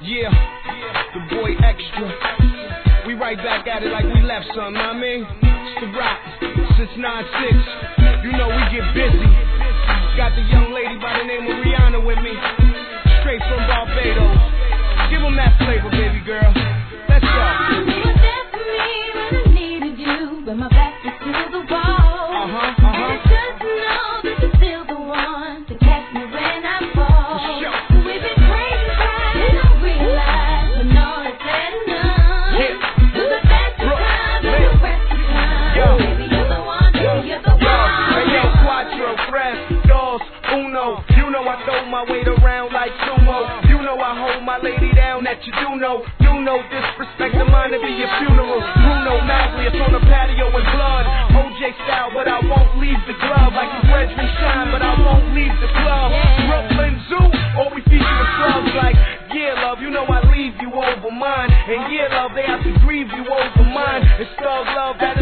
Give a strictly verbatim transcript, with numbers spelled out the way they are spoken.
Yeah, the boy Extra. We right back at it like we left something, know what I mean? It's the rock, since nine six. You know we get busy. Got the young lady by the name of Rihanna with me. Straight from Barbados. Give them that flavor, baby girl. Let's go. You were there for me when I needed you, when my back was to the wall. Uh-huh, uh-huh. And it's just to know that you're still the one to catch me when I fall. Sure. We've been crazy, right? And I realize when all is said and done. Yeah. You're the best of times and the rest of time. Yo. Baby, you're the one, baby, you're the Yo, one. hey yo, cuatro, tres, dos, uno. You know I throw my weight around like sumo. You know I hold my lady down that you do know. You know disrespect of mine to be your funeral. Bruno Maglia on the patio in blood. O J style, but I won't leave the club. Like the Brethren shine, but I won't leave the club. Brooklyn Zoo, or we feature the clubs like, yeah love, you know I leave you over mine. And yeah love, they have to grieve you over mine. It's thug love that